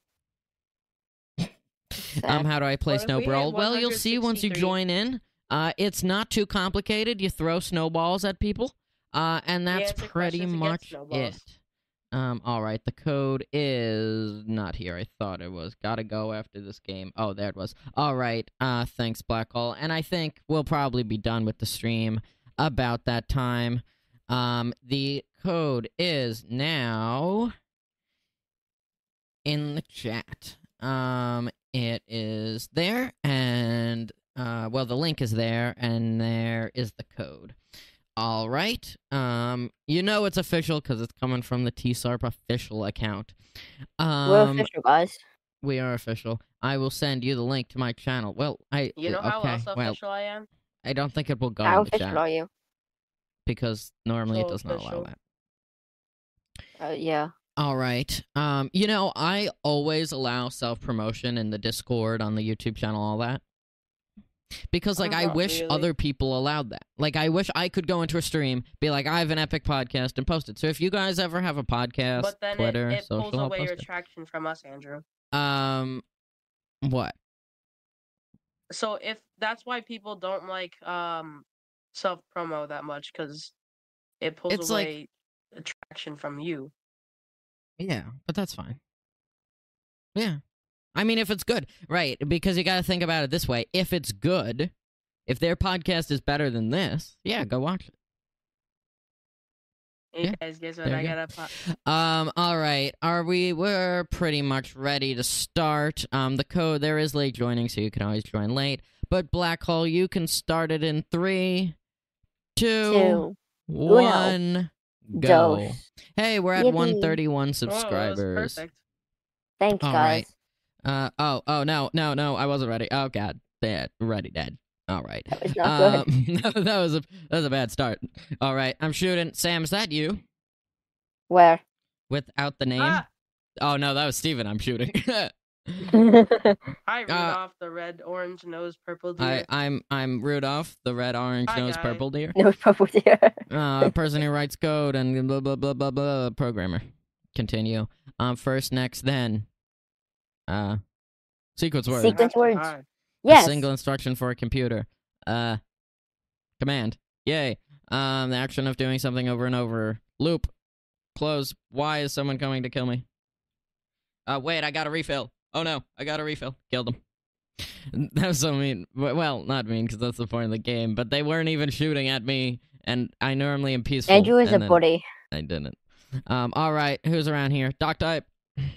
How do I play What if we hit Snowball? Well, you'll see once you 163? join in. It's not too complicated. You throw snowballs at people, and that's answer pretty questions and get much snowballs. it. All right, the code is not here. I thought it was. Gotta go after this game. Oh, there it was. All right, thanks, Black Hole. And I think we'll probably be done with the stream about that time. The code is now in the chat. It is there, and well, the link is there, and there is the code. All right. You know it's official because it's coming from the TSARP official account. We're official, guys. We are official. I will send you the link to my channel. Well, You know how okay, else well, official I am? I don't think it will go How in the official chat are you? because normally it So does not allow official. that. Yeah. All right. You know, I always allow self-promotion in the Discord, on the YouTube channel, all that. Because, like, I Not wish really. other people allowed that. Like, I wish I could go into a stream, be like, I have an epic podcast, and post it. So if you guys ever have a podcast, But then Twitter, it social, pulls I'll away post your it. attraction from us, Andrew. What? So if that's why people don't like self promo that much, because it pulls It's like- away attraction from you. Yeah, but that's fine. Yeah. I mean, if it's good, right, because you gotta think about it this way. If it's good, if their podcast is better than this, yeah, go watch it. Hey Yeah, guys, guess what? there I you got a all right. We're pretty much ready to start. The code, there is late joining, so you can always join late. But Black Hole, you can start it in 3, 2, 1, go. Dos. Hey, we're at Yippee. 131 Oh, that was subscribers. perfect. Thanks, All guys. right. No, I wasn't ready. Oh God, Dad, ready, Dad. All right. That was not good. that was a bad start. All right, I'm shooting. Sam, is that you? Where? Without the name? Ah! Oh no, that was Steven I'm shooting. Hi, Rudolph, the red, orange, nose, purple deer. I'm Rudolph, the red, orange, Hi, nose, guy. purple deer. No purple deer. Person who writes code and blah blah blah blah blah. Programmer. Continue. First, next, then. Sequence word. Sequence words. Hi. Yes. A single instruction for a computer. Command. Yay. The action of doing something over and over. Loop. Close. Why is someone coming to kill me? Wait, I got a refill. Oh no, I got a refill. Killed them. That was so mean. Well, not mean, because that's the point of the game, but they weren't even shooting at me, and I normally am peaceful. Andrew is a and then buddy. I didn't. Alright, who's around here? Doc type.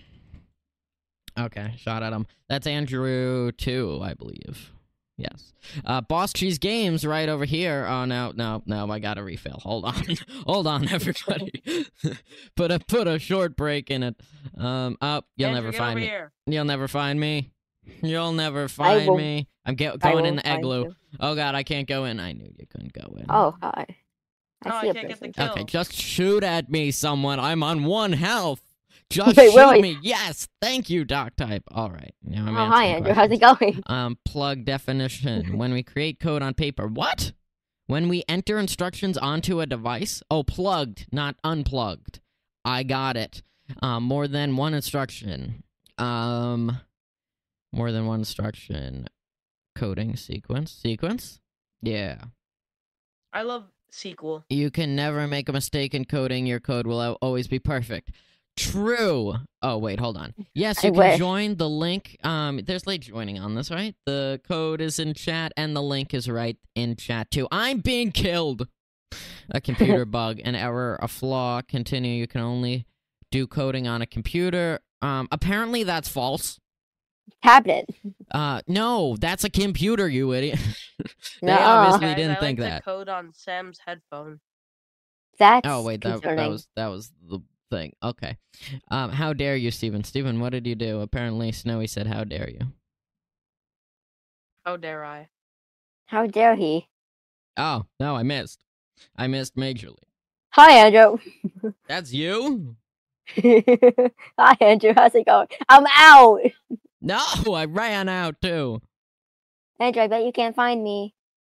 Okay, shot at him. That's Andrew 2, I believe. Yes. Boss Cheese Games right over here. Oh, no, I got a refill. Hold on. Hold on, everybody. put a short break in it. You'll Andrew, never get find over me. here. You'll never find me. You'll never find won't- me. I'm I going in won't the find igloo. you. Oh, God, I can't go in. I knew you couldn't go in. Oh, hi. Oh, I see I a can't get the person. kill. Okay, just shoot at me, someone. I'm on 1 health. Just Wait, shoot wait. me. Yes, thank you, Doc Type. All right. Now I'm Oh, hi, answering Andrew. How's questions. it going? Plug definition. When we create code on paper. What? When we enter instructions onto a device? Oh, plugged, not unplugged. I got it. More than one instruction. More than one instruction. Coding sequence. Sequence? Yeah. I love sequel. You can never make a mistake in coding. Your code will always be perfect. True. Oh, wait, hold on. Yes, you I can wish. join the link. There's late joining on this, right? The code is in chat, and the link is right in chat, too. I'm being killed. A computer bug, an error, a flaw. Continue. You can only do coding on a computer. Apparently that's false. Tablet. No, that's a computer, you idiot. They No. obviously Guys, didn't I think like that. the code on Sam's headphone. That's Oh wait, that concerning. was the thing. Okay. How dare you, Steven? Steven, what did you do? Apparently, Snowy said, "How dare you?" How dare I? How dare he? Oh no, I missed. I missed majorly. Hi, Andrew. That's you? Hi, Andrew. How's it going? I'm out. No, I ran out too. Andrew, I bet you can't find me.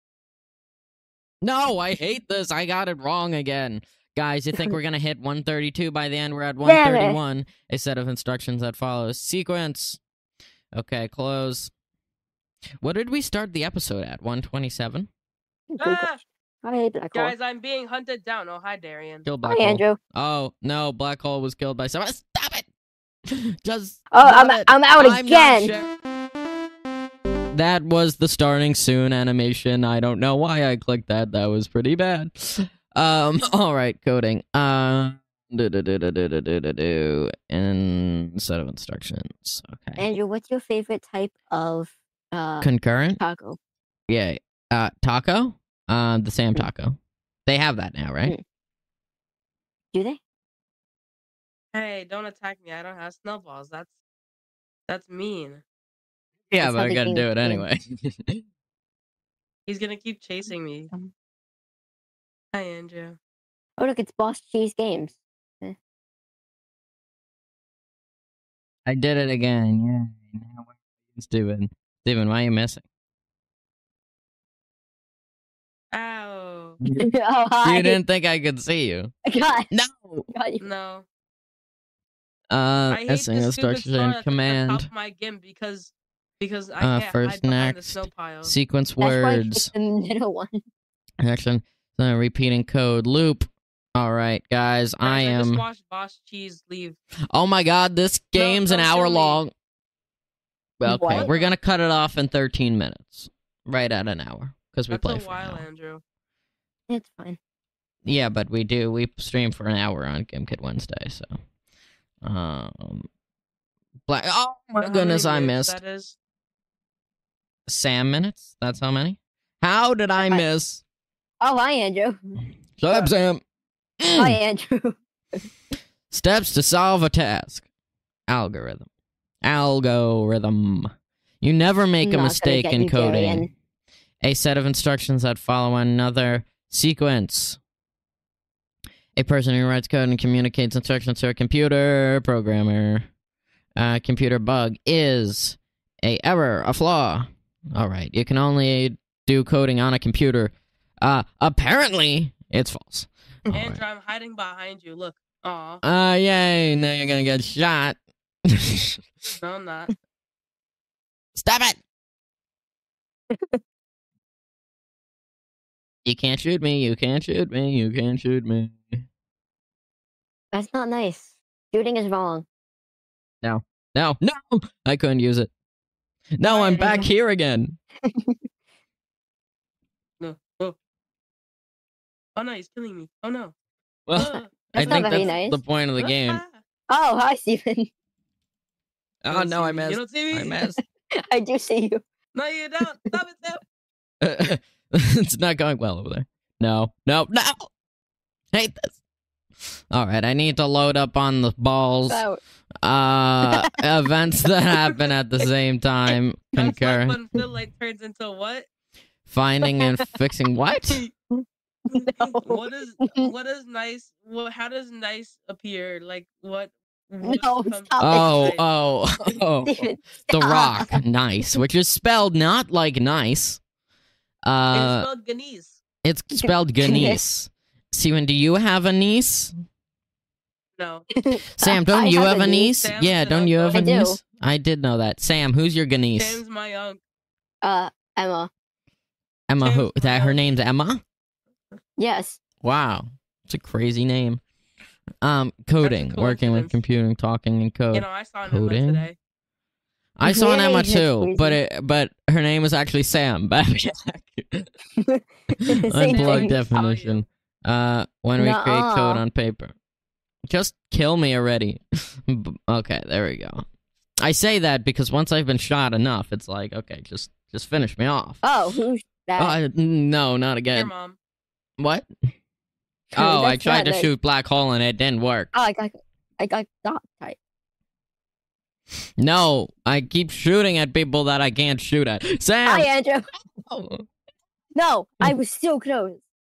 No, I hate this. I got it wrong again. Guys, you think we're gonna hit 132 by the end? We're at Damn it. 131. A set of instructions that follows. Sequence. Okay, close. What did we start the episode at? 127? Ah! Hi, Black Hole. Guys, I'm being hunted down. Oh, hi, Darian. Kill Hi, Black Hole. Andrew. Oh, no, Black Hole was killed by someone. Stop it! Just Oh, stop it. I'm out I'm not again. That was the starting soon animation. I don't know why I clicked that. That was pretty bad. All right, coding. And set of instructions. Okay. Andrew, what's your favorite type of Concurrent? taco? Yeah. Taco? The Sam Taco. They have that now, right? Do they? Hey, don't attack me. I don't have snowballs. That's mean. Yeah, That's but how I they gotta think do it it's anyway. He's gonna keep chasing me. Hi, Andrew. Oh, look, it's Boss Cheese Games. I did it again. Yeah. Now what are you doing? Steven, why are you missing? Ow. Oh, hi. You didn't think I could see you. God. No. God. No. I hate Missing this stupid instruction star that's command. at the top of my GIMP because I can't hide First, behind the next, snow pile. sequence That's why I words, picked the middle one. action, repeating code, loop. All right, guys, I Guys, I just am. watched Boss Cheese leave. Oh my God, this game's an don't hour kill me. long. Okay, What? we're gonna cut it off in 13 minutes, right at an hour, because we That's play a for an while, hour. Andrew. It's fine. Yeah, but we stream for an hour on GameKid Wednesday, so. Black. Oh my Know how goodness, many I minutes missed. That is. Sam minutes? That's how many? How did I miss? Oh, hi, Andrew. Shut up, Sam. Hi, Andrew. Steps to solve a task. Algorithm. You never make I'm a not gonna mistake get in you, coding. Darian. A set of instructions that follow another sequence. A person who writes code and communicates instructions to a computer programmer. Computer bug is a error, a flaw. All right, you can only do coding on a computer. Apparently, it's false. All Andrew, right. I'm hiding behind you. Look. Aw. Yay, now you're gonna get shot. No, I'm not. Stop it! You can't shoot me, you can't shoot me, you can't shoot me. That's not nice. Shooting is wrong. No, I couldn't use it. No, I'm back here again. No. Oh. Oh no, he's killing me. Oh no. Well, I That's not think very that's nice. the point of the game. Ah. Oh, hi, Stephen. Oh don't no, see I me. You missed. don't see me? I missed. I do see you. No, you don't. Stop it, Sam. It's not going well over there. No. Hate this. All right, I need to load up on the balls. Out. Events that happen at the same time. That's Concur. like when Phil like turns into what? Finding and fixing what? No. What is nice? How does nice appear? Like what? No, comes stop to it. mind? Stephen, The stop. Rock, nice, which is spelled not like nice. It's spelled Ganese. It's spelled Ganese. Steven, do you have a niece? No. Sam, don't I you have have a a niece? Sam's Yeah, an don't you have a uncle. I do. niece? I did know that. Sam, who's your Ganese? Sam's my uncle. Emma. Emma, who? Sam's That my her name's Emma? Yes. Wow, it's a crazy name. Coding, working with coincidence. computing, talking, and code. You know, I saw an Emma Coding? today. I saw an Yay, Emma that's too, crazy. but her name was actually Sam. Same Unplugged thing. definition. When we create Nuh-uh. code on paper. Just kill me already. Okay, there we go. I say that because once I've been shot enough, it's like, okay, just finish me off. Oh, who's that? No, not Your again. mom. What? Oh, I That's tried not to nice. shoot black hole and it didn't work. Oh, I got dark type. No, I keep shooting at people that I can't shoot at. Sam! Hi, Andrew. Oh, No, I was so close.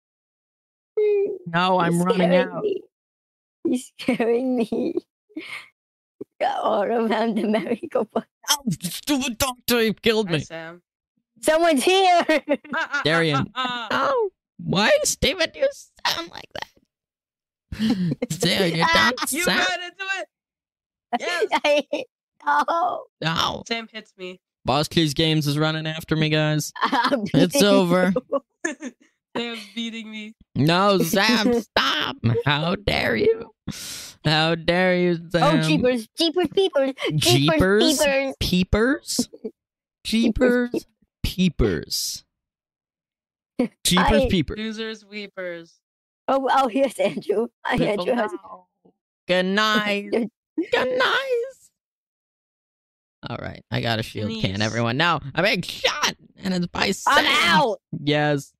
no, I'm You're running scaring out. me. You're scaring me. Got all around the merry-go-round. Oh, stupid dog type killed Hi, me. Sam. Someone's here. Darian. Oh, why, Steven, you sound like that? Sam, you don't You sound... ran into it. Yes. No. No. Sam hits me. Boss Keys Games is running after me, guys. I'm It's beating over. you. Sam's beating me. No, Sam, stop. How dare you? How dare you, Sam? Oh, jeepers, jeepers, peepers, Jeepers? peepers. Peepers? Jeepers? Peepers. Jeepers, I- peepers. Losers, weepers. Oh, here's Andrew. Hi, People Andrew. know. Good night. Good night. All right, I got a shield can, Denise. everyone. No, I'm being shot, and it's by Sam. I'm out. Yes.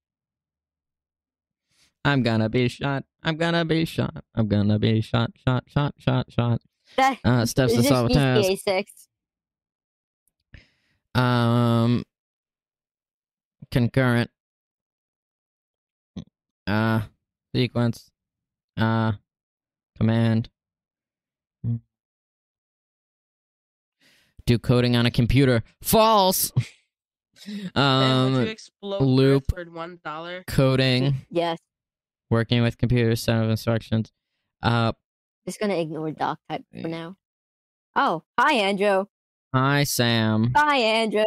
I'm gonna be shot. I'm gonna be shot. I'm gonna be shot. Shot. That Steps to is solve a just task. GTA 6. Concurrent. Sequence. Command. Do coding on a computer. False. Sam, would you explode loop. Earth for $1? Coding. Yes. Working with computers. Set of instructions. Just gonna ignore doc type for now. Oh, hi, Andrew. Hi, Sam. Hi, Andrew.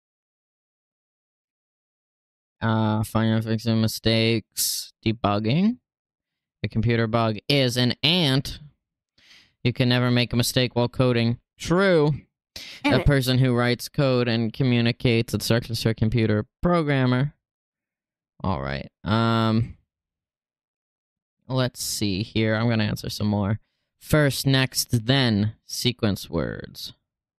Finding and fixing mistakes. Debugging. A computer bug is an ant. You can never make a mistake while coding. True. Damn A it. person who writes code and communicates instructions to a computer programmer. All right. Let's see here. I'm gonna answer some more. First, next, then. Sequence words.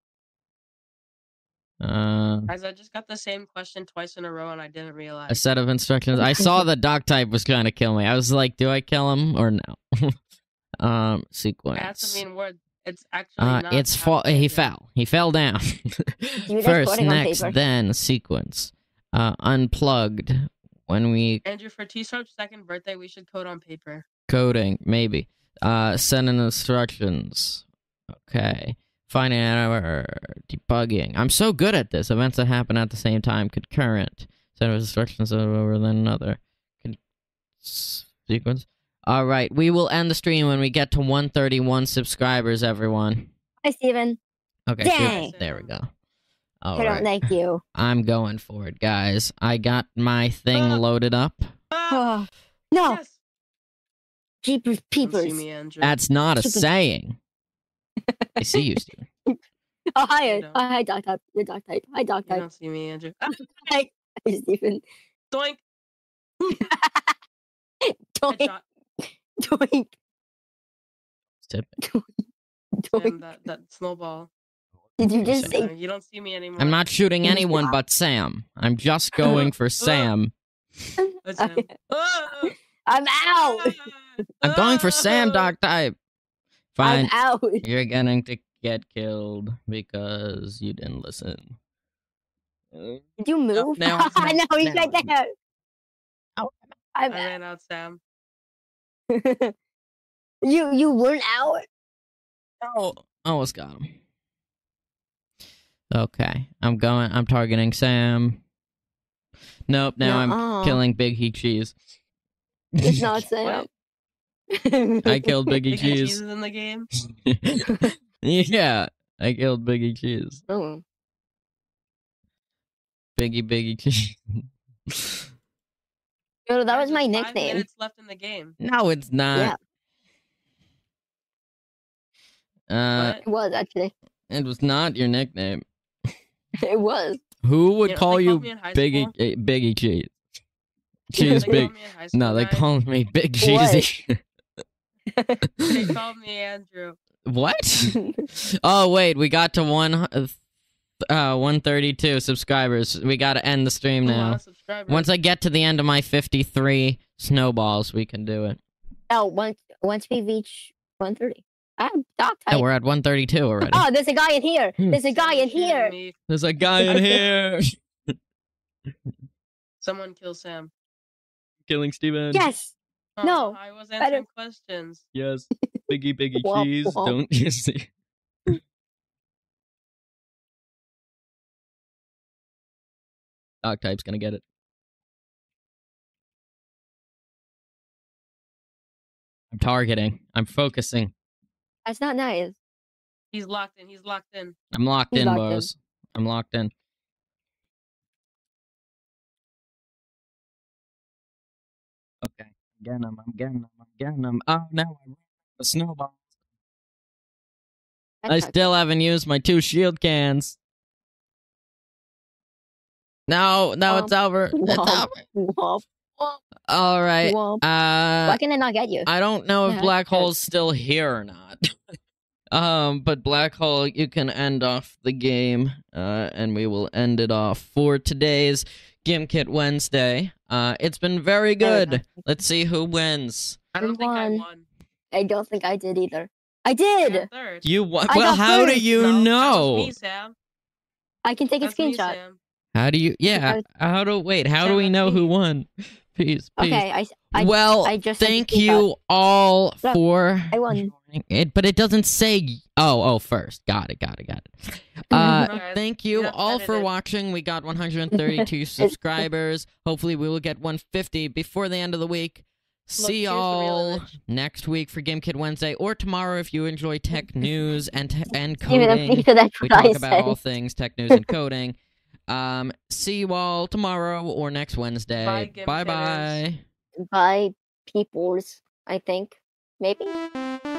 Guys, I just got the same question twice in a row and I didn't A realize. set of instructions. I saw the doc type was trying to kill me. I was like, do I kill him or no? Sequence. That's a mean word. It's actually not. It's he fell. He fell down. You First, recording on next, paper. then sequence. Unplugged. When we Andrew, for T-Sharp's second birthday, we should code on paper. coding, maybe. Sending instructions. Okay. Finding an error. Debugging. I'm so good at this. Events that happen at the same time. Concurrent. Set of instructions over then another. Sequence. All right. We will end the stream when we get to 131 subscribers, everyone. Hi, Steven. Okay. Dang. Good. There we go. All I don't right. like you. I'm going for it, guys. I got my thing loaded up. Ah, Oh, no. yes. Jeepers, Don't peepers. see me, Andrew. That's not a Stupid. saying. I see you, Steven. Oh, hi. No. Hi, doc type. You're doc type. Hi, doc You type. don't see me, Andrew. Ah, Hi, Steven. doink. Doink, Headshot. doink, Tip. doink. Sam, that snowball. Did you just Sorry. say You don't see me anymore. I'm not shooting anyone but Sam. I'm just going for Sam. That's him. Ah, I'm out? I'm going for Sam, ah. Doc Type. Fine. I'm out. You're going to get killed because you didn't listen. Did you move? now I'm- no, he's now right I'm- there. Oh. I I'm out. ran out, Sam. You weren't out? Oh, almost got him. Okay, I'm targeting Sam. Nope, now I'm Nuh-uh. killing Big Heat Cheese. It's not Sam. I killed Biggie Big Cheese Cheese. is in the game. Yeah, I killed Biggie Cheese. Oh. Biggie Cheese. No, that Guys, was my there's 5 nickname. minutes left in the game. No, it's not. Yeah, What? it was actually. It was not your nickname. It was. Who would You know, call they you called me in high Biggie school. Biggie Cheese? They Cheese called Big. me in high school, No, they guys. call me Big What? Cheesy. They called me Andrew. What? Oh wait, we got to 132 subscribers. We got to end the stream A lot now. of subscribers. Once I get to the end of my 53 snowballs, we can do it. Oh, once we reach 130. I'm dog type. Yeah, we're at 132 already. Oh, there's a guy in here. There's a guy in here. There's a guy in here. Someone kill Sam. Killing Steven. Yes. No. I was answering questions. Yes. Biggie Womp, cheese. womp. Don't you see? Dog type's gonna get it. I'm targeting. I'm focusing. That's not nice. He's locked in. He's locked in. I'm locked He's in, locked boys. I'm locked in. Okay. I'm getting him. Oh, no. I ran the snowball. That's I not still haven't used my 2 shield cans. No, it's over. It's Womp, over. womp, All right. womp. Why can I not get you? I don't know if Yeah, Black that's Hole's still here or not. But Black Hole, you can end off the game, and we will end it off for today's Gimkit Wednesday. It's been very good. Let's see who wins. I don't think I won. I don't think I did either. I I did. got third. You won. I Well, got how do third. you No, that know? was me, Sam. I can take a That's me, screenshot. Sam. How do you? Yeah. How do Sam, we that's know me. who won? Please. Okay, Well, I just sent a thank screenshot. you all Look, for I won. joining it, but it doesn't say. Oh, first. Got it. Alright, Thank you you have to all edit for it. watching. We got 132 subscribers. Hopefully, we will get 150 before the end of the week. See here's the real y'all image. next week for GameKid Wednesday, or tomorrow if you enjoy tech news and Even coding. if that's We what I talk about all said. things tech news and coding. See you all tomorrow or next Wednesday. Bye, Gimkitters. Bye. By peoples, I think. Maybe.